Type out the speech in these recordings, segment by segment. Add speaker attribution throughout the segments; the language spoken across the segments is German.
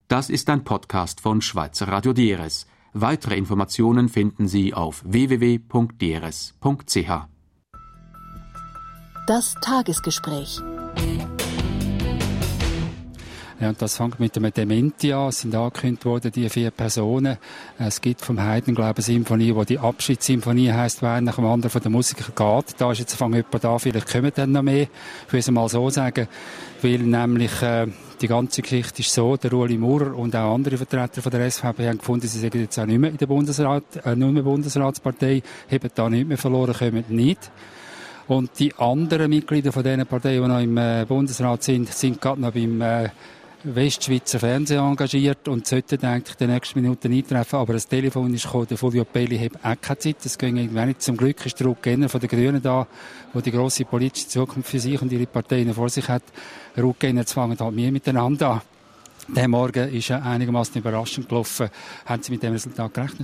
Speaker 1: Das ist ein Podcast von Schweizer Radio DRS. Weitere Informationen finden Sie auf www.drs.ch.
Speaker 2: Das Tagesgespräch.
Speaker 3: Ja, und das fängt mit dem Dementi an. Es sind angekündigt worden, die 4 Personen. Es gibt vom Haydn, glaube ich, eine Symphonie, die die Abschiedssymphonie heisst, wer nach dem anderen von den Musikern geht. Da ist jetzt jemand da, vielleicht kommen dann noch mehr. Ich will es mal so sagen, weil nämlich die ganze Geschichte ist so, der Ueli Maurer und auch andere Vertreter von der SVP haben gefunden, sie sind jetzt auch nicht mehr in der Bundesratspartei, haben da nicht mehr verloren, kommen nicht. Und die anderen Mitglieder von diesen Parteien, die noch im Bundesrat sind gerade noch beim Westschweizer Fernsehen engagiert und sollten eigentlich in den nächsten Minuten eintreffen. Aber das Telefon ist gekommen, der Fulvio Pelli hat auch keine Zeit. Das ging irgendwie nicht. Zum Glück ist der Ruth Genner von den Grünen da, der die grosse politische Zukunft für sich und ihre Parteien vor sich hat. Ruth Genner fangen halt mehr miteinander an. Der Morgen ist einigermaßen überraschend gelaufen. Haben Sie mit dem Resultat gerechnet?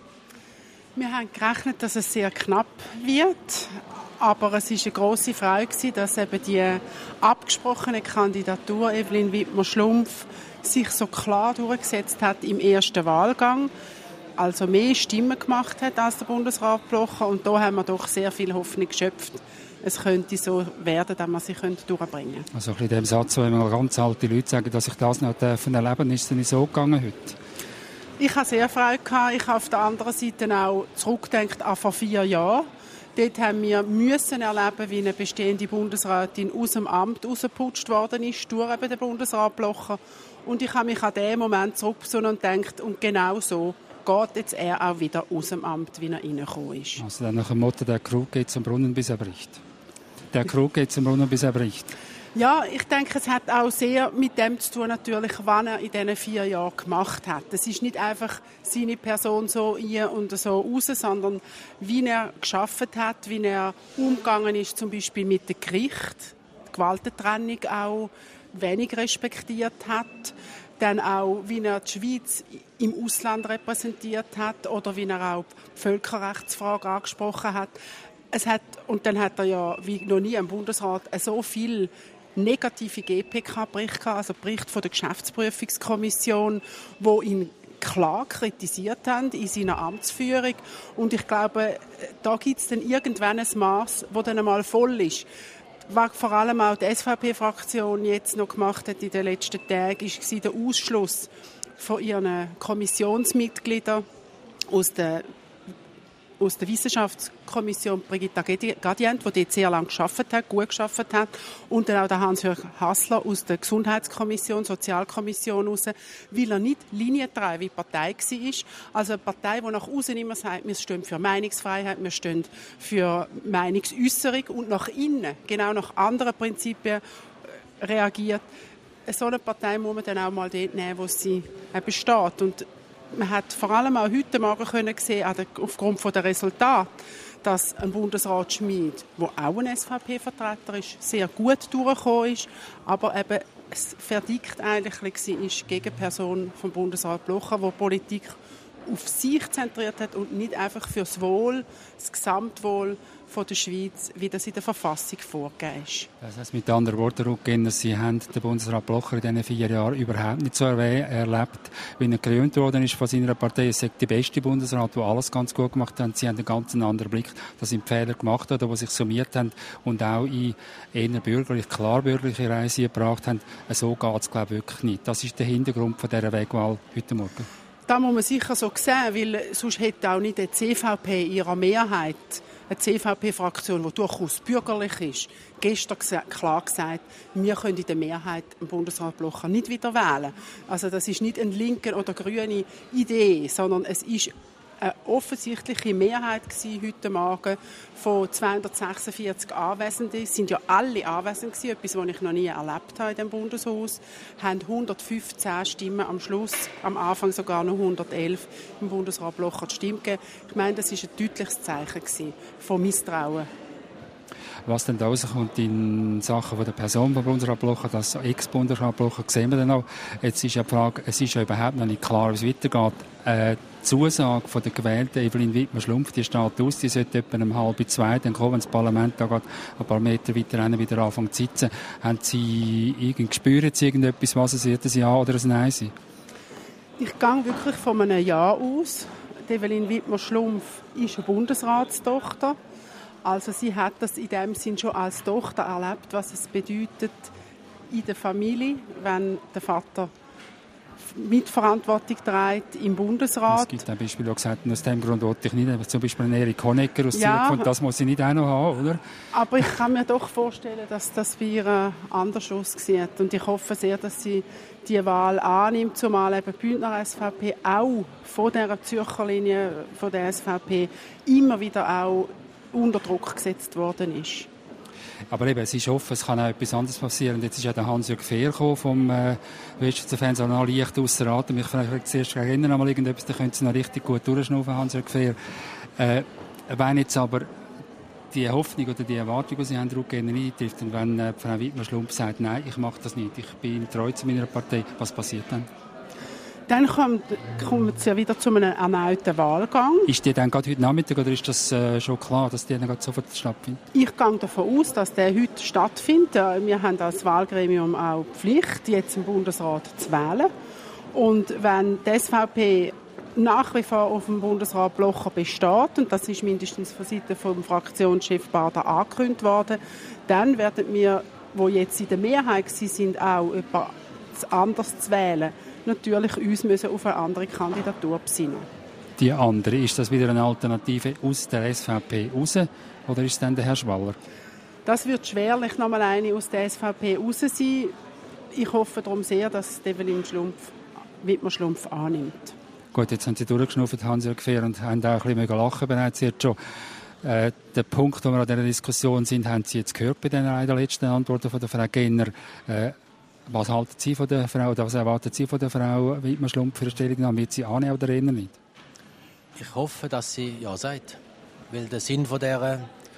Speaker 4: Wir haben gerechnet, dass es sehr knapp wird. Aber es war eine grosse Freude, dass eben die abgesprochene Kandidatur Evelyn Wiedmer-Schlumpf sich so klar durchgesetzt hat im ersten Wahlgang. Also mehr Stimmen gemacht hat als der Bundesrat Blocher. Und da haben wir doch sehr viel Hoffnung geschöpft. Es könnte so werden, dass man sie durchbringen könnte. Also
Speaker 3: in dem Satz, wo immer ganz alte Leute sagen, dass ich das noch erleben darf, ist es nicht so gegangen heute?
Speaker 4: Ich hatte sehr Freude. Ich habe auf der anderen Seite auch zurückgedacht an vor 4 Jahren. Dort haben wir müssen erleben, wie eine bestehende Bundesrätin aus dem Amt rausgeputscht worden ist, durch eben den Bundesrat Blocher. Und ich habe mich an diesen Moment zurückgesonnen und gedacht, und genau so geht jetzt er auch wieder aus dem Amt, wie er reingekommen ist.
Speaker 3: Also dann nach dem Motto, der Krug geht zum Brunnen, bis er bricht. Der Krug geht zum Brunnen, bis er bricht.
Speaker 4: Ja, ich denke, es hat auch sehr mit dem zu tun, natürlich, was er in diesen 4 Jahren gemacht hat. Es ist nicht einfach seine Person so ein und so raus, sondern wie er gearbeitet hat, wie er umgegangen ist, zum Beispiel mit dem Gericht, die Gewaltentrennung auch wenig respektiert hat, dann auch, wie er die Schweiz im Ausland repräsentiert hat oder wie er auch die Völkerrechtsfrage angesprochen hat. Und dann hat er ja, wie noch nie im Bundesrat, so viel negative GPK-Berichte gehabt, also Bericht von der Geschäftsprüfungskommission, wo ihn klar kritisiert haben in seiner Amtsführung. Und ich glaube, da gibt es dann irgendwann ein Maß, das dann einmal voll ist. Was vor allem auch die SVP-Fraktion jetzt noch gemacht hat in den letzten Tagen, war der Ausschluss von ihren Kommissionsmitgliedern aus der Wissenschaftskommission Brigitta Gadient, die dort sehr lange gearbeitet hat, gut gearbeitet hat, und dann auch der Hans-Jörg Hassler aus der Gesundheitskommission, Sozialkommission raus, weil er nicht linientreu wie die Partei war. Also eine Partei, die nach außen immer sagt, wir stehen für Meinungsfreiheit, wir stehen für Meinungsäusserung und nach innen, genau nach anderen Prinzipien reagiert. So eine Partei muss man dann auch mal dort nehmen, wo sie besteht. Und man hat vor allem auch heute Morgen sehen, aufgrund der Resultate, dass ein Bundesrat Schmid, der auch ein SVP-Vertreter ist, sehr gut durchgekommen ist, aber eben das Verdikt eigentlich war gegen die Person vom Bundesrat Blocher, der Politik auf sich zentriert hat und nicht einfach für das Wohl, das Gesamtwohl von der Schweiz, wie das in der Verfassung vorgegeben ist.
Speaker 3: Das heisst mit anderen Worten, Sie haben den Bundesrat Blocher in diesen 4 Jahren überhaupt nicht so erlebt, wie er gerühmt worden ist von seiner Partei. Es ist der beste Bundesrat, der alles ganz gut gemacht hat. Sie haben einen ganz anderen Blick, dass sie Fehler gemacht haben, die sich summiert haben und auch in eher klar bürgerliche Reise gebracht haben. So geht es, glaube ich, wirklich nicht. Das ist der Hintergrund von dieser Wegwahl heute Morgen.
Speaker 4: Das muss man sicher so sehen, weil sonst hätte auch nicht die CVP in ihrer Mehrheit, eine CVP-Fraktion, die durchaus bürgerlich ist, gestern klar gesagt, wir können in der Mehrheit den Bundesrat Blocher nicht wieder wählen. Also das ist nicht eine linke oder grüne Idee, sondern es ist eine offensichtliche Mehrheit heute Morgen von 246 Anwesenden. Es sind ja alle anwesend gewesen, etwas, was ich noch nie erlebt habe in dem Bundeshaus. Haben 115 Stimmen am Schluss, am Anfang sogar noch 111 im Bundesrat Blocher die Stimme gegeben. Ich meine, das war ein deutliches Zeichen von Misstrauen.
Speaker 3: Was denn da rauskommt in Sachen von der Person von Bundesrat Blocher, das Ex-Bundesrat Blocher, sehen wir dann auch. Jetzt ist ja die Frage, es ist ja überhaupt noch nicht klar, wie es weitergeht. Die Zusage von der gewählten Evelyn Wiedmer-Schlumpf, die steht aus, die sollte etwa um 1:30 dann kommen, wenn das Parlament da geht, ein paar Meter weiter wieder anfangen zu sitzen. Haben Sie spüren Sie irgendetwas, was es wird ein Ja oder ein Nein sein?
Speaker 4: Ich gehe wirklich von einem Ja aus. Evelyn Wiedmer-Schlumpf ist eine Bundesratstochter. Also sie hat das in dem Sinn schon als Tochter erlebt, was es bedeutet in der Familie, wenn der Vater Mitverantwortung trägt im Bundesrat.
Speaker 3: Es gibt ein Beispiel, das gesagt hat, aus dem Grund wollte ich nicht, zum Beispiel einen Erik Honecker aus Zürich, das muss ich nicht auch noch haben, oder?
Speaker 4: Aber ich kann mir doch vorstellen, dass das bei ihr anders aussieht. Und ich hoffe sehr, dass sie die Wahl annimmt, zumal eben Bündner SVP auch von dieser Zürcher Linie von der SVP immer wieder auch unter Druck gesetzt worden ist.
Speaker 3: Aber eben, es ist offen, es kann auch etwas anderes passieren. Und jetzt ist ja der Hans-Jörg Fehr vom Westschweizer Fernsehen noch leicht ausser Atem. Ich vielleicht zuerst erinnern einmal irgendetwas, da können Sie noch richtig gut durchschnaufen, Hans-Jörg Fehr. Wenn jetzt aber die Hoffnung oder die Erwartung, die Sie haben, gerne eintrifft, und wenn Frau Wiedmer-Schlumpf sagt, nein, ich mache das nicht, ich bin treu zu meiner Partei, was passiert dann?
Speaker 4: Dann kommt es ja wieder zu einem erneuten Wahlgang.
Speaker 3: Ist die dann gerade heute Nachmittag oder ist das schon klar, dass die dann gerade sofort stattfindet?
Speaker 4: Ich gehe davon aus, dass der heute stattfindet. Wir haben als Wahlgremium auch die Pflicht, jetzt im Bundesrat zu wählen. Und wenn die SVP nach wie vor auf dem Bundesrat Blocher besteht, und das ist mindestens von Seiten vom Fraktionschef Bader angekündigt worden, dann werden wir, die jetzt in der Mehrheit sind, auch etwas anderes zu wählen, natürlich uns müssen auf eine andere Kandidatur besinnen.
Speaker 3: Die andere, ist das wieder eine Alternative aus der SVP raus oder ist es dann der Herr Schwaller?
Speaker 4: Das wird schwerlich nochmal eine aus der SVP raus sein. Ich hoffe darum sehr, dass Evelyn Wiedmer-Schlumpf annimmt.
Speaker 3: Gut, jetzt haben Sie durchgeschnauft, Hans-Jörg Fehr, und haben auch ein bisschen lachen bereits jetzt schon. Den Punkt, wo wir an dieser Diskussion sind, haben Sie jetzt gehört bei den letzten Antworten von der Frau Genner. Was halten Sie von der Frau, oder was erwarten Sie von der Frau Wiedmer-Schlumpf für eine Stellungnahme? Wird sie annehmen oder eher nicht?
Speaker 5: Ich hoffe, dass sie Ja sagt. Weil der Sinn von dieser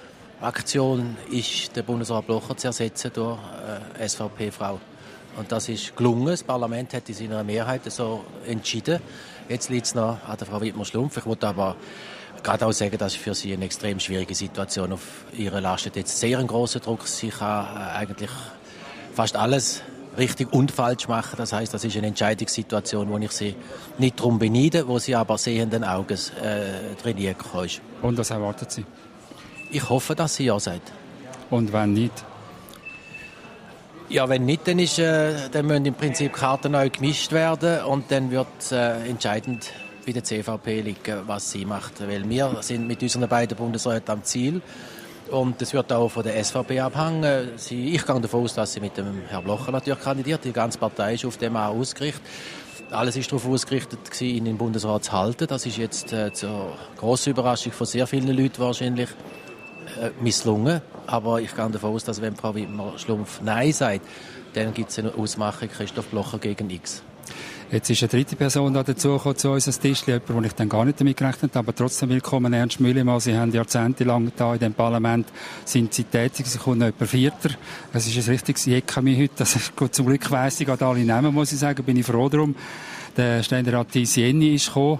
Speaker 5: Aktion ist, den Bundesrat Blocher zu ersetzen durch eine SVP-Frau. Und das ist gelungen. Das Parlament hat in seiner Mehrheit so entschieden. Jetzt liegt es noch an der Frau Wiedmer-Schlumpf. Ich muss aber gerade auch sagen, dass für sie eine extrem schwierige Situation auf ihre lastet. Jetzt sehr ein grosser Druck. Sie kann eigentlich fast alles richtig und falsch machen. Das heisst, das ist eine Entscheidungssituation, wo ich sie nicht darum beneide, wo sie aber sehenden Auges trainieren kann.
Speaker 3: Und was erwartet Sie?
Speaker 5: Ich hoffe, dass sie Ja sagt.
Speaker 3: Und wenn nicht?
Speaker 5: Ja, wenn nicht, dann müssen im Prinzip Karten neu gemischt werden und dann wird entscheidend bei der CVP liegen, was sie macht. Weil wir sind mit unseren beiden Bundesräten am Ziel. Und das wird auch von der SVP abhängen. Ich gehe davon aus, dass sie mit dem Herrn Blocher natürlich kandidiert. Die ganze Partei ist auf dem auch ausgerichtet. Alles ist darauf ausgerichtet, ihn in den Bundesrat zu halten. Das ist jetzt zur grossen Überraschung von sehr vielen Leuten wahrscheinlich misslungen. Aber ich gehe davon aus, dass wenn Frau Wiedmer-Schlumpf Nein sagt, dann gibt es eine Ausmachung Christoph Blocher gegen X.
Speaker 3: Jetzt ist eine dritte Person dazugekommen zu uns, Tischli, jemand, wo ich dann gar nicht damit gerechnet habe, aber trotzdem willkommen, Ernst Müllemann. Sie haben jahrzehntelang da in dem Parlament sind Sie tätig, Sie kommen noch etwa Vierter. Es ist ein richtiges Jeckami heute, das ist gut, zum Glück weiss ich gerade alle Namen, muss ich sagen, bin ich froh darum. Der Ständerat Sieni ist gekommen.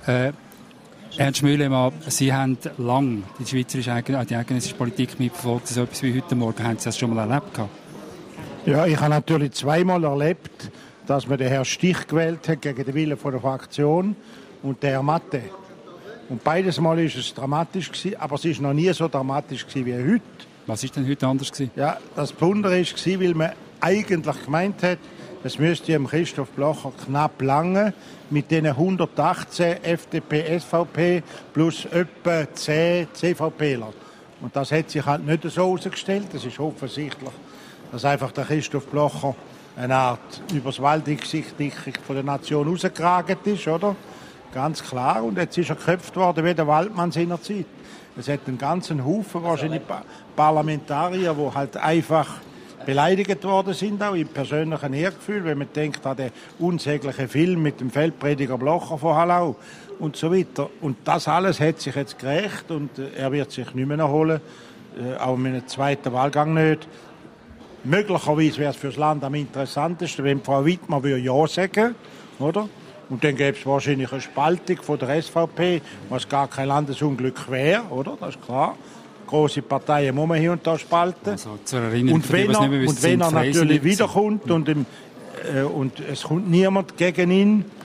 Speaker 3: Ernst Müllemann, Sie haben lange die schweizerische die eidgenössische Politik mitverfolgt, so etwas wie heute Morgen, haben Sie das schon mal erlebt gehabt?
Speaker 6: Ja, ich habe natürlich zweimal erlebt, dass man den Herrn Stich gewählt hat gegen den Willen von der Fraktion und den Herrn Matte. Und beides Mal war es dramatisch gewesen, aber es war noch nie so dramatisch gewesen wie heute.
Speaker 3: Was war denn heute anders gewesen?
Speaker 6: Ja, das Besondere war, weil man eigentlich gemeint hat, es müsste dem Christoph Blocher knapp lange mit den 118 FDP, SVP plus etwa 10 CVPler. Und das hat sich halt nicht so herausgestellt. Es ist offensichtlich, dass einfach der Christoph Blocher eine Art übers Walddickicht von der Nation rausgeragen ist, oder? Ganz klar. Und jetzt ist er geköpft worden wie der Waldmann seiner Zeit. Es hat einen ganzen Haufen wahrscheinlich Parlamentarier, die halt einfach beleidigt worden sind, auch im persönlichen Ehrgefühl, wenn man denkt an den unsäglichen Film mit dem Feldprediger Blocher von Hallau und so weiter. Und das alles hat sich jetzt gerecht und er wird sich nicht mehr erholen, auch mit einem zweiten Wahlgang nicht. Möglicherweise wäre es für das Land am interessantesten, wenn Frau Wiedmer Ja sagen würde, oder? Und dann gäbe es wahrscheinlich eine Spaltung von der SVP, was gar kein Landesunglück wäre, oder? Das ist klar. Grosse Parteien muss man hier und da spalten.
Speaker 3: Also, zur Erinnerung,
Speaker 6: und wenn er natürlich wiederkommt und es kommt niemand gegen ihn,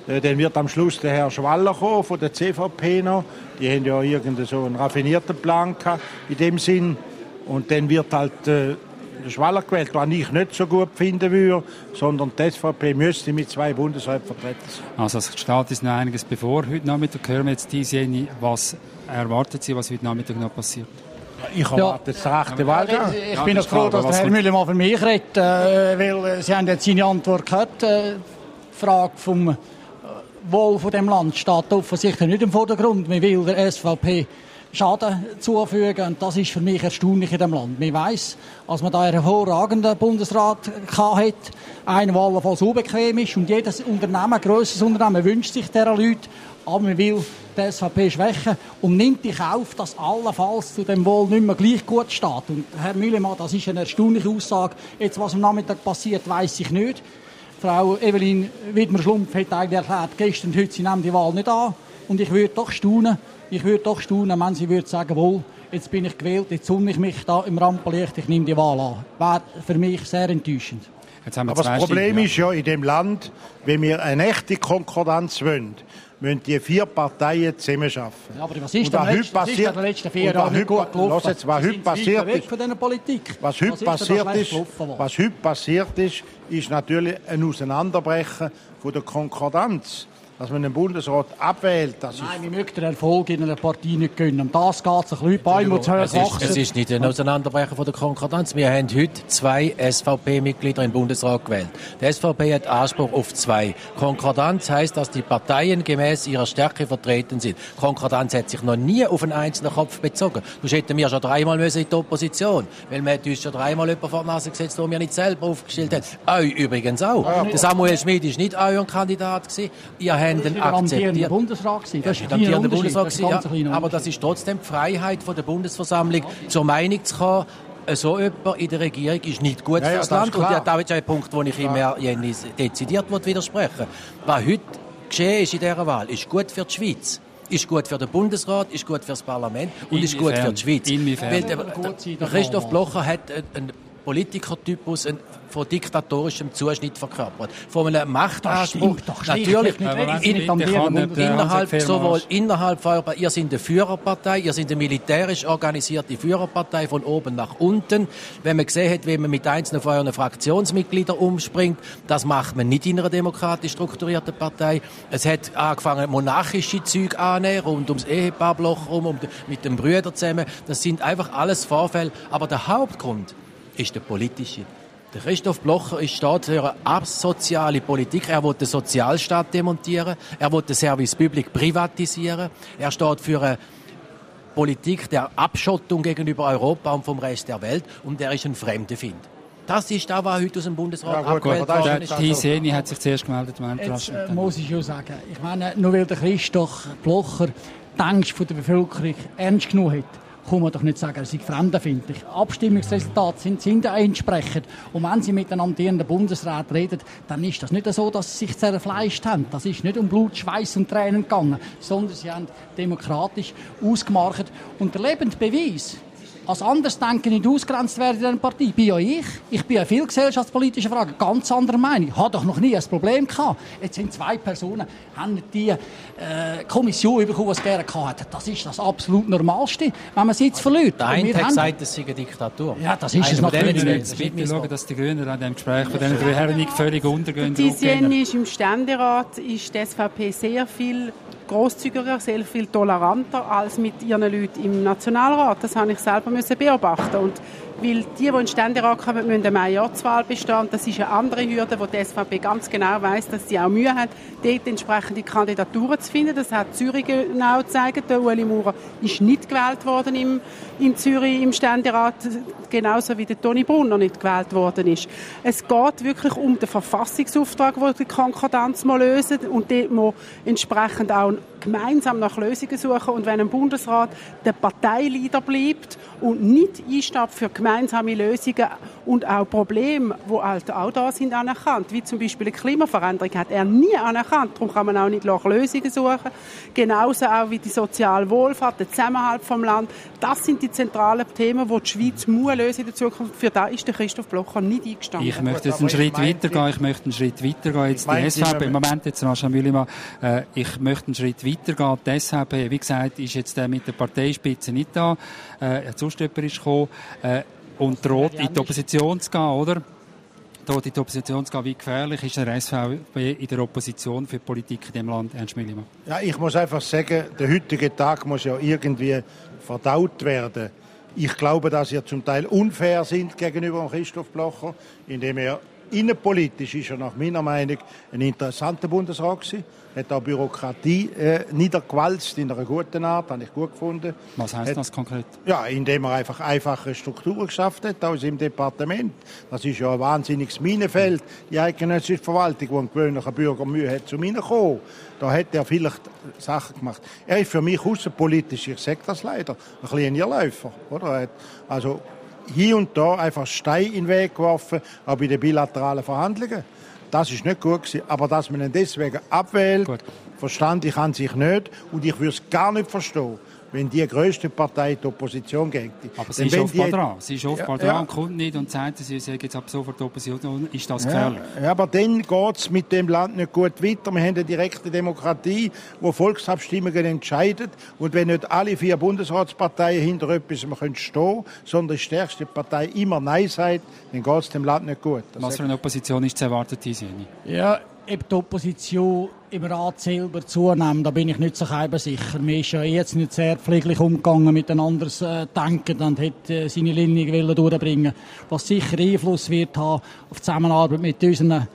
Speaker 6: Dann wird am Schluss der Herr Schwaller kommen, von der CVP noch. Die haben ja irgendeinen so einen raffinierten Plan gehabt, in dem Sinn. Und dann wird halt der Schwaller gewählt, was ich nicht so gut finden würde, sondern die SVP müsste mit 2 Bundesräten vertreten sein.
Speaker 3: Also es steht uns noch einiges bevor. Heute Nachmittag hören wir jetzt Jenny, was erwartet Sie, was heute Nachmittag noch passiert?
Speaker 6: Ich erwarte jetzt den rechten Wahlgang.
Speaker 7: Ich bin auch froh, dass der Herr Müller mal für mich redet, weil Sie haben jetzt seine Antwort gehört. Die Frage vom Wohl von dem Land steht offensichtlich nicht im Vordergrund. Man will der SVP Schaden zufügen und das ist für mich erstaunlich in dem Land. Man weiss, als man da einen hervorragenden Bundesrat hatte, einen, der allenfalls unbequem ist und jedes Unternehmen, grosses Unternehmen, wünscht sich dieser Leute, aber man will die SVP schwächen und nimmt in Kauf, dass allenfalls zu dem Wohl nicht mehr gleich gut steht. Und Herr Müllemann, das ist eine erstaunliche Aussage. Jetzt, was am Nachmittag passiert, weiss ich nicht. Frau Evelyn Widmer-Schlumpf hat eigentlich erklärt, gestern und heute, sie nehmen die Wahl nicht an. Und ich würde doch staunen, wenn sie würde sagen, wohl, jetzt bin ich gewählt, jetzt sonne ich mich da im Rampenlicht, ich nehme die Wahl an. Wäre für mich sehr enttäuschend.
Speaker 6: Aber das Problem ist ja in dem Land, wenn wir eine echte Konkordanz wollen, müssen die 4 Parteien zusammenarbeiten.
Speaker 7: Ja, aber was ist denn in den letzten 4 Jahren nicht gut gelaufen?
Speaker 6: Was heute passiert ist,
Speaker 7: von dieser Politik.
Speaker 6: was heute passiert ist natürlich ein Auseinanderbrechen von der Konkordanz. Dass man einen Bundesrat abwählt, das ist...
Speaker 7: Nein, wir möchten den Erfolg in einer Partei nicht gönnen. Um das geht es ein bisschen. Bäume zu hoch wachsen.
Speaker 5: Es ist nicht ein Auseinanderbrechen von der Konkordanz. Wir haben heute 2 SVP-Mitglieder im Bundesrat gewählt. Die SVP hat Anspruch auf 2. Konkordanz heisst, dass die Parteien gemäß ihrer Stärke vertreten sind. Konkordanz hat sich noch nie auf einen einzelnen Kopf bezogen. Du hätten wir schon 3-mal in die Opposition, weil wir uns schon 3-mal jemanden vor die Nase gesetzt, den wir nicht selber aufgestellt haben. Euch übrigens auch. Ja. Der Samuel Schmid war nicht euer Kandidat gewesen. Ihr habt den akzeptiert.
Speaker 7: Bundesrat gewesen. Das
Speaker 5: ist ein Bundesrat gewesen, ja. Aber das ist trotzdem die Freiheit von der Bundesversammlung, zur Meinung zu kommen, so jemand in der Regierung ist nicht gut für das Land. Und das ist ein Punkt, wo ich immer dezidiert widersprechen. Was heute geschehen ist in dieser Wahl, ist gut für die Schweiz. Ist gut für den Bundesrat, ist gut für das Parlament und ist gut für die Schweiz. Weil der Christoph Blocher hat einen Politikertypus von diktatorischem Zuschnitt verkörpert. Von einem Machtanspruch. Natürlich innerhalb von Europa. Ihr seid eine Führerpartei, ihr seid eine militärisch organisierte Führerpartei von oben nach unten. Wenn man gesehen hat, wie man mit einzelnen von euren Fraktionsmitgliedern umspringt, das macht man nicht in einer demokratisch strukturierten Partei. Es hat angefangen, monarchische Züge anzunehmen, rund ums Ehepaar Blocher rum, mit den Brüdern zusammen. Das sind einfach alles Vorfälle. Aber der Hauptgrund ist der politische. Der Christoph Blocher steht für eine asoziale Politik. Er will den Sozialstaat demontieren. Er will den Service Public privatisieren. Er steht für eine Politik der Abschottung gegenüber Europa und vom Rest der Welt. Und er ist ein Fremdenfind. Das ist das, was heute aus dem Bundesrat abgewählt worden ist.
Speaker 3: Die Seni hat sich zuerst gemeldet.
Speaker 7: Jetzt muss ich schon sagen, ich meine, nur weil der Christoph Blocher die Ängste von der Bevölkerung ernst genommen hat, kann man doch nicht sagen, er sei fremdenfindlich. Abstimmungsresultate sind entsprechend. Und wenn Sie mit einem amtierenden Bundesrat reden, dann ist das nicht so, dass Sie sich zerfleischt haben. Das ist nicht um Blut, Schweiß und Tränen gegangen, sondern Sie haben demokratisch ausgemacht. Und der lebende Beweis, als Andersdenken nicht ausgrenzt werden in dieser Partei, bin ja ich. Ich bin ja viel gesellschaftspolitische Fragen ganz anderer Meinung. Ich habe doch noch nie ein Problem gehabt. Jetzt sind 2 Personen, haben die Kommission bekommen, was gerne gehabt. Das ist das absolut Normalste, wenn man Sitz verliert.
Speaker 5: Der eine hat gesagt, es sei eine Diktatur.
Speaker 7: Ja, das ist es natürlich nicht.
Speaker 3: Wir schauen, dass die Grünen an dem Gespräch von diesen 3 Herren nicht völlig untergehen.
Speaker 4: Die ist im Ständerat, ist die SVP sehr viel grosszügiger, sehr viel toleranter als mit ihren Leuten im Nationalrat. Das habe ich selber beobachten. Und weil die in den Ständerat kommen, müssen eine Majorzwahl bestehen. Das ist eine andere Hürde, wo die SVP ganz genau weiss, dass sie auch Mühe hat, dort entsprechende Kandidaturen zu finden. Das hat Zürich genau gezeigt. Der Ueli Maurer ist nicht gewählt worden in Zürich im Ständerat, genauso wie der Toni Brunner nicht gewählt worden ist. Es geht wirklich um den Verfassungsauftrag, den die Konkordanz mal lösen und dort muss entsprechend auch gemeinsam nach Lösungen suchen. Und wenn ein Bundesrat der Parteileader bleibt und nicht einsteht für gemeinsame Lösungen und auch Probleme, die halt auch da sind, anerkannt, wie zum Beispiel die Klimaveränderung, hat er nie anerkannt. Darum kann man auch nicht nach Lösungen suchen. Genauso auch wie die soziale Wohlfahrt, der Zusammenhalt vom Land. Das sind die zentralen Themen, die die Schweiz muss lösen in der Zukunft. Für das ist der Christoph Blocher nicht eingestanden.
Speaker 3: Ich möchte jetzt einen Schritt weitergehen. Jetzt die SVP, Moment, jetzt Sascha Müllimann, ich möchte einen Schritt weitergehen. Die SVP, wie gesagt, ist jetzt mit der Parteispitze nicht da. Herr Zustöpper ist gekommen und droht in die Opposition zu gehen, oder? Droht in die Opposition zu gehen. Wie gefährlich ist der SVP in der Opposition für die Politik in diesem Land, Ernst Müllimann?
Speaker 6: Ja, ich muss einfach sagen, der heutige Tag muss ja irgendwie verdaut werden. Ich glaube, dass ihr zum Teil unfair sind gegenüber Christoph Blocher, indem er innenpolitisch ist er nach meiner Meinung ein interessanter Bundesrat gewesen. Hat auch Bürokratie niedergewalzt in einer guten Art, habe ich gut gefunden.
Speaker 3: Was heisst das konkret?
Speaker 6: Ja, indem er einfach einfache Strukturen geschafft hat, aus im Departement. Das ist ja ein wahnsinniges Minenfeld, die eidgenössische Verwaltung, wo ein gewöhnlicher Bürger Mühe hat, zu mir kommen. Da hat er vielleicht Sachen gemacht. Er ist für mich außenpolitisch, ich sage das leider, ein kleiner Irrläufer. Oder? Er hat also hier und da einfach Steine in den Weg geworfen, auch bei den bilateralen Verhandlungen. Das ist nicht gut gewesen. Aber dass man ihn deswegen abwählt, verstand ich an sich nicht. Und ich würde es gar nicht verstehen, wenn die grösste Partei die Opposition geht.
Speaker 3: Aber sie ist offenbar dran. Sie ist offenbar dran und kommt nicht und sagt, sie sagt jetzt ab sofort die Opposition. Ist das gefährlich?
Speaker 6: Ja, aber dann geht es mit dem Land nicht gut weiter. Wir haben eine direkte Demokratie, wo Volksabstimmungen entscheiden. Und wenn nicht alle 4 Bundesratsparteien hinter etwas stehen können, sondern die stärkste Partei immer Nein sagt, dann geht es dem Land nicht gut.
Speaker 3: Was für eine Opposition ist zu erwarten, Tizieni?
Speaker 7: Ja, ob die Opposition im Rat selber zunehmen, da bin ich nicht so sicher. Mir ist ja jetzt nicht sehr pfleglich umgegangen mit einem anderes Denken und hat seine Linie durchbringen, was sicher Einfluss wird haben auf die Zusammenarbeit mit unseren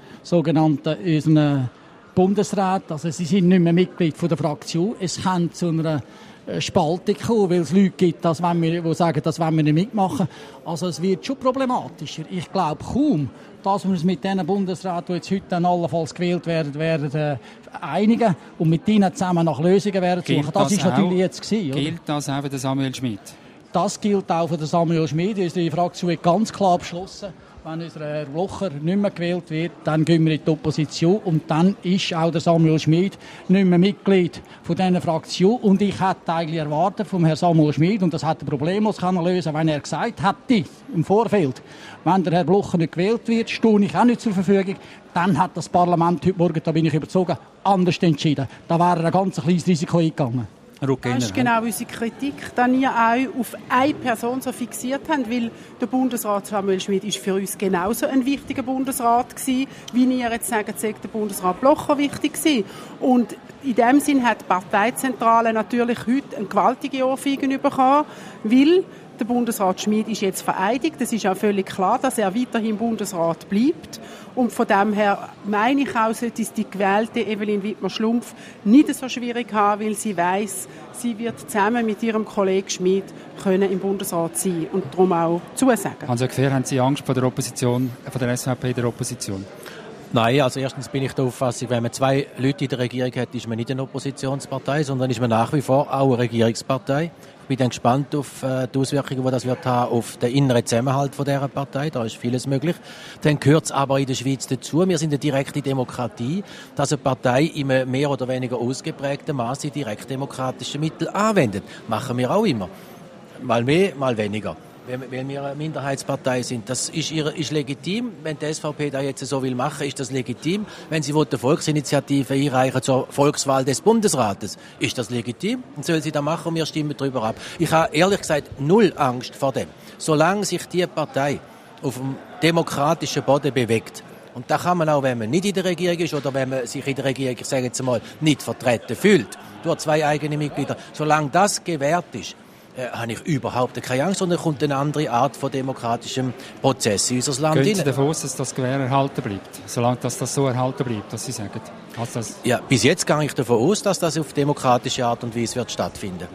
Speaker 7: unseren Bundesräten. Also sie sind nicht mehr Mitglied von der Fraktion. Es kann zu einer Spaltung kommen, weil es Leute gibt, die sagen, das wollen wir nicht mitmachen. Also es wird schon problematischer. Ich glaube kaum, dass wir uns mit den Bundesräten, die jetzt heute dann allenfalls gewählt werden einigen und mit ihnen zusammen nach Lösungen werden suchen. Das ist natürlich jetzt gewesen, oder?
Speaker 3: Gilt das auch für den Samuel Schmid?
Speaker 7: Das gilt auch für den Samuel Schmid. Unsere Fraktion hat ganz klar beschlossen, wenn unser Herr Blocher nicht mehr gewählt wird, dann gehen wir in die Opposition und dann ist auch der Samuel Schmid nicht mehr Mitglied von dieser Fraktion. Und ich hätte eigentlich erwartet vom Herrn Samuel Schmid, und das hat er problemlos lösen, wenn er gesagt hätte im Vorfeld, wenn der Herr Blocher nicht gewählt wird, stehe ich auch nicht zur Verfügung, dann hat das Parlament heute Morgen, da bin ich überzeugt, anders entschieden. Da wäre ein ganz kleines Risiko eingegangen.
Speaker 4: Das ist genau unsere Kritik, dass wir auch auf eine Person so fixiert haben, weil der Bundesrat Samuel Schmid ist für uns genauso ein wichtiger Bundesrat gewesen, wie ihr jetzt sagt, der Bundesrat Blocher wichtig gewesen. Und in dem Sinn hat die Parteizentrale natürlich heute eine gewaltige Ohrfeige bekommen, weil der Bundesrat Schmid ist jetzt vereidigt. Es ist auch völlig klar, dass er weiterhin Bundesrat bleibt. Und von dem her meine ich auch, sollte es die gewählte Evelyn Wiedmer-Schlumpf nicht so schwierig haben, weil sie weiss, sie wird zusammen mit ihrem Kollegen Schmid können im Bundesrat sein und darum auch zusagen.
Speaker 3: Hans-Jörg Fehr, haben Sie Angst vor der Opposition, von der SVP der Opposition?
Speaker 5: Nein, also erstens bin ich der Auffassung, wenn man 2 Leute in der Regierung hat, ist man nicht eine Oppositionspartei, sondern ist man nach wie vor auch eine Regierungspartei. Ich bin dann gespannt auf die Auswirkungen, die das wird haben auf den inneren Zusammenhalt von dieser Partei. Da ist vieles möglich. Dann gehört es aber in der Schweiz dazu. Wir sind eine direkte Demokratie, dass eine Partei in einem mehr oder weniger ausgeprägten Maße direktdemokratische Mittel anwendet. Machen wir auch immer. Mal mehr, mal weniger. Weil wir eine Minderheitspartei sind. Das ist legitim. Wenn die SVP da jetzt so will machen, ist das legitim. Wenn sie eine Volksinitiative einreichen zur Volkswahl des Bundesrates, ist das legitim. Dann soll sie das machen und wir stimmen darüber ab. Ich habe ehrlich gesagt null Angst vor dem. Solange sich die Partei auf dem demokratischen Boden bewegt, und da kann man auch, wenn man nicht in der Regierung ist oder wenn man sich in der Regierung, ich sage jetzt mal, nicht vertreten fühlt, durch 2 eigene Mitglieder, solange das gewährt ist, habe ich überhaupt keine Angst, sondern kommt eine andere Art von demokratischem Prozess in unser Land hinein.
Speaker 3: Gehen Sie davon aus, dass das Gewehr erhalten bleibt, solange das so erhalten bleibt, was Sie sagen?
Speaker 5: Ja, bis jetzt gehe ich davon aus, dass das auf demokratische Art und Weise wird stattfinden.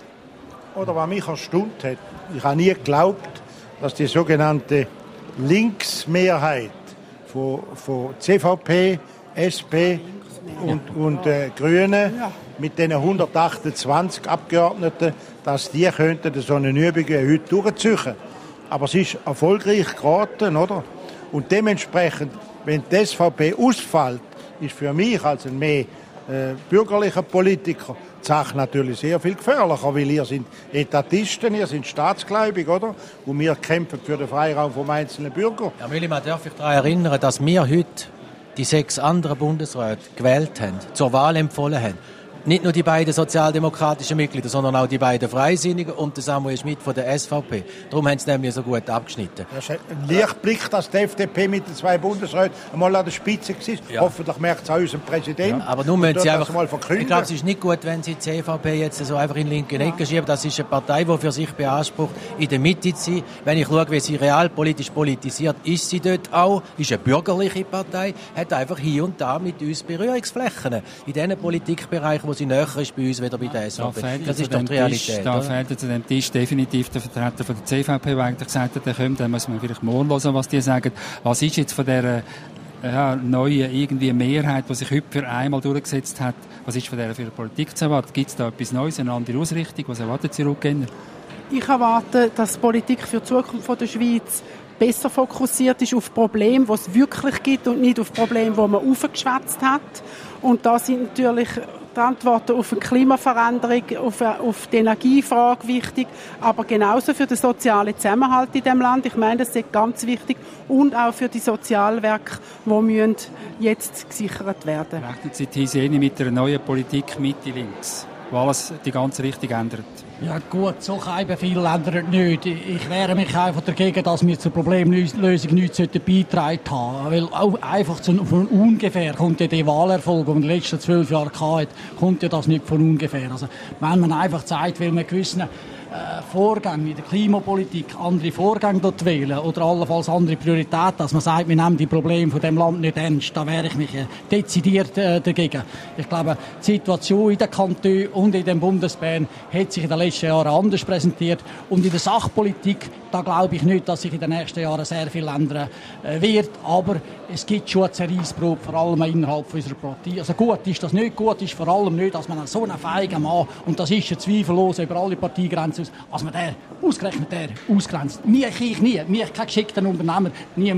Speaker 6: Oder was mich erstaunt hat, ich habe nie geglaubt, dass die sogenannte Linksmehrheit von CVP, SP und Grünen mit den 128 Abgeordneten, dass die könnten so eine Übung heute durchziehen. Aber es ist erfolgreich geraten, oder? Und dementsprechend, wenn die SVP ausfällt, ist für mich als ein mehr bürgerlicher Politiker die Sache natürlich sehr viel gefährlicher, weil ihr sind Etatisten, ihr sind staatsgläubig, oder? Und wir kämpfen für den Freiraum vom einzelnen Bürger.
Speaker 5: Herr Müllimann, darf ich daran erinnern, dass wir heute die 6 anderen Bundesräte gewählt haben, zur Wahl empfohlen haben. Nicht nur die beiden sozialdemokratischen Mitglieder, sondern auch die beiden Freisinnigen und der Samuel Schmidt von der SVP. Darum haben sie nämlich so gut abgeschnitten.
Speaker 6: Das ist ein Lichtblick, dass die FDP mit den 2 Bundesräten einmal an der Spitze war. Ja. Hoffentlich merkt es auch unserem Präsidenten.
Speaker 5: Ja, aber nun müssen sie einfach
Speaker 6: mal verkünden.
Speaker 5: Ich glaube, es ist nicht gut, wenn sie die CVP jetzt so einfach in linken Ecke schieben. Das ist eine Partei, die für sich beansprucht, in der Mitte zu sein. Wenn ich schaue, wie sie realpolitisch politisiert, ist sie dort auch. Ist eine bürgerliche Partei, hat einfach hier und da mit uns Berührungsflächen. In diesen Politikbereichen, wo sie näher ist bei uns, wieder bei der SVP. Das ist doch die Realität.
Speaker 3: Da fehlt zu dem Tisch definitiv der Vertreter von der CVP, der eigentlich gesagt hat, dann muss man vielleicht morgen hören, was die sagen. Was ist jetzt von dieser neuen irgendwie Mehrheit, die sich heute für einmal durchgesetzt hat, was ist von dieser für die Politik zu erwarten? Gibt es da etwas Neues, eine andere Ausrichtung? Was erwartet Sie rückgänger?
Speaker 4: Ich erwarte, dass die Politik für die Zukunft der Schweiz besser fokussiert ist auf Probleme, die es wirklich gibt und nicht auf Probleme, die man aufgeschwätzt hat. Und da sind natürlich die Antworten auf die Klimaveränderung, auf die Energiefrage wichtig, aber genauso für den sozialen Zusammenhalt in diesem Land. Ich meine, das ist ganz wichtig. Und auch für die Sozialwerke, die jetzt gesichert werden.
Speaker 3: Rechnen Sie die mit einer neuen Politik Mitte-Links, wo alles die ganze Richtung ändert?
Speaker 7: Ja gut, so viel ändert nicht. Ich wehre mich einfach dagegen, dass wir zur Problemlösung nichts beitragen haben. Weil auch einfach von ungefähr kommt ja der Wahlerfolg, den man in den letzten 12 Jahren hatte, kommt ja das nicht von ungefähr. Also wenn man einfach zeigt, weil man gewissen Vorgänge in der Klimapolitik andere Vorgänge dort wählen oder allenfalls andere Prioritäten, dass man sagt, wir nehmen die Probleme von dem Land nicht ernst, da wehre ich mich dezidiert dagegen. Ich glaube, die Situation in den Kantonen und in den Bundesbahnen hat sich in den letzten Jahren anders präsentiert und in der Sachpolitik, da glaube ich nicht, dass sich in den nächsten Jahren sehr viel ändern wird, aber es gibt schon eine Zerreissprobe, vor allem innerhalb unserer Partei. Also gut ist das nicht, gut ist vor allem nicht, dass man so einen feigen Mann, und das ist ja zweifellos über alle Parteigrenzen aus, als man ausgerechnet ausgrenzt. Ich nie. Mich kein geschickter Unternehmer.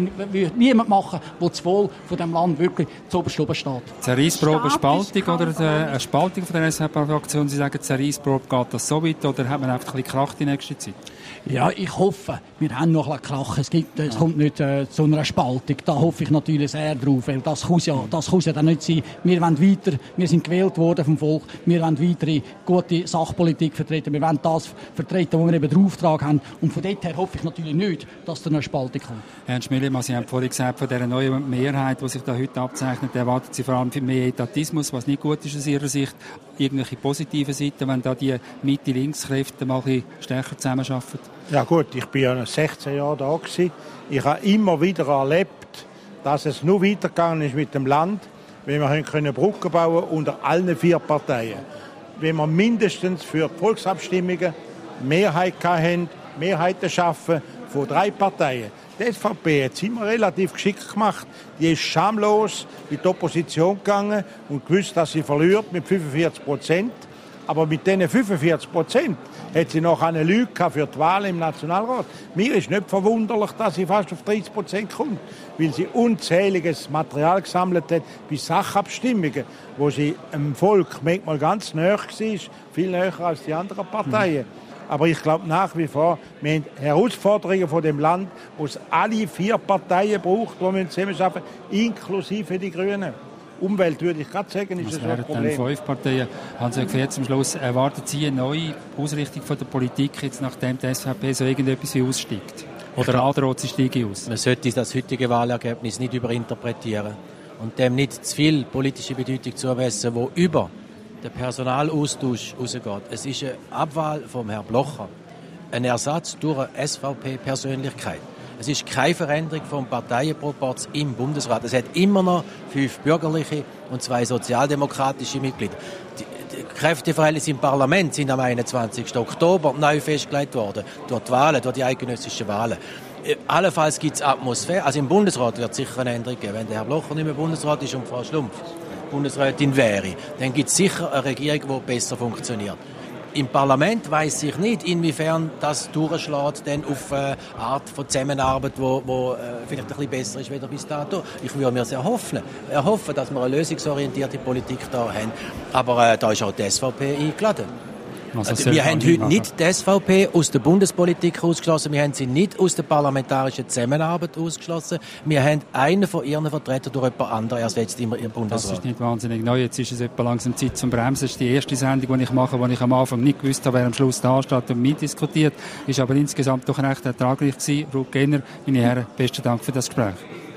Speaker 7: Niemand machen, der das Wohl von diesem Land wirklich zuoberst oben steht.
Speaker 3: Zerreissprobe, Spaltung oder eine Spaltung von der SVP-Fraktion? Sie sagen, Zerreissprobe, geht das so weit oder hat man einfach ein bisschen Kracht in nächster Zeit?
Speaker 7: Ja, ich hoffe, wir haben noch ein bisschen Krach. Es kommt nicht zu einer Spaltung. Da hoffe ich natürlich sehr drauf, weil das kann ja dann nicht sein. Wir wollen weiter, wir sind gewählt worden vom Volk, wir wollen weitere gute Sachpolitik vertreten, wir wollen das vertreten, wo wir eben den Auftrag haben. Und von dort her hoffe ich natürlich nicht, dass da eine Spaltung kommt.
Speaker 3: Herr Schmillemann, Sie haben vorhin gesagt, von dieser neuen Mehrheit, die sich da heute abzeichnet, erwartet Sie vor allem mehr Etatismus, was nicht gut ist aus Ihrer Sicht. Irgendwelche positiven Seiten, wenn da die Mitte-Links-Kräfte mal ein bisschen stärker zusammenarbeiten?
Speaker 6: Ja gut, ich bin ja 16 Jahre da gewesen. Ich habe immer wieder erlebt, dass es nur weitergegangen ist mit dem Land, wenn wir Brücken bauen können unter allen 4 Parteien. Wenn wir mindestens für die Volksabstimmungen Mehrheit hatten, Mehrheiten schaffen von 3 Parteien. Die SVP hat es immer relativ geschickt gemacht. Die ist schamlos in die Opposition gegangen und gewusst, dass sie verliert mit 45%. Aber mit diesen 45% hat sie noch eine Lüge für die Wahl im Nationalrat. Mir ist nicht verwunderlich, dass sie fast auf 30% kommt, weil sie unzähliges Material gesammelt hat bei Sachabstimmungen, wo sie im Volk manchmal ganz nahe war, viel näher als die anderen Parteien. Aber ich glaube nach wie vor, wir haben Herausforderungen von dem Land, wo es alle 4 Parteien braucht, die wir zusammenarbeiten, inklusive die Grünen. Umwelt, würde ich gerade sagen, ist ein Problem.
Speaker 3: 5 Parteien. Hans-Jörg Fetz, zum Schluss, erwarten Sie eine neue Ausrichtung von der Politik, jetzt nachdem die SVP so irgendetwas wie aussteigt? Oder androht sie steige aus?
Speaker 5: Man sollte das heutige Wahlergebnis nicht überinterpretieren und dem nicht zu viel politische Bedeutung zumessen, wo über den Personalaustausch rausgeht. Es ist eine Abwahl vom Herrn Blocher, ein Ersatz durch eine SVP-Persönlichkeit. Es ist keine Veränderung vom Parteienproporz im Bundesrat. Es hat immer noch 5 bürgerliche und 2 sozialdemokratische Mitglieder. Die Kräfteverhältnisse im Parlament sind am 21. Oktober neu festgelegt worden, durch die Wahlen, durch die eidgenössischen Wahlen. Allenfalls gibt es Atmosphäre. Also im Bundesrat wird es sicher eine Änderung geben, wenn der Herr Blocher nicht mehr Bundesrat ist und Frau Schlumpf Bundesrätin wäre, dann gibt es sicher eine Regierung, die besser funktioniert. Im Parlament weiss ich nicht, inwiefern das durchschlägt dann auf eine Art von Zusammenarbeit, wo vielleicht ein bisschen besser ist, als bis dato. Ich würde mir sehr erhoffen, dass wir eine lösungsorientierte Politik da haben. Aber da ist auch die SVP eingeladen. Also wir haben heute nicht die SVP aus der Bundespolitik ausgeschlossen, wir haben sie nicht aus der parlamentarischen Zusammenarbeit ausgeschlossen, wir haben einen von ihren Vertretern durch jemand anderen ersetzt im Bundesrat.
Speaker 3: Das ist nicht wahnsinnig neu, jetzt ist es etwa langsam Zeit zum Bremsen. Das ist die erste Sendung, die ich mache, wo ich am Anfang nicht gewusst habe, wer am Schluss da steht und mitdiskutiert. Ist aber insgesamt doch recht ertraglich gewesen. Ruth Genner, meine Herren, besten Dank für das Gespräch.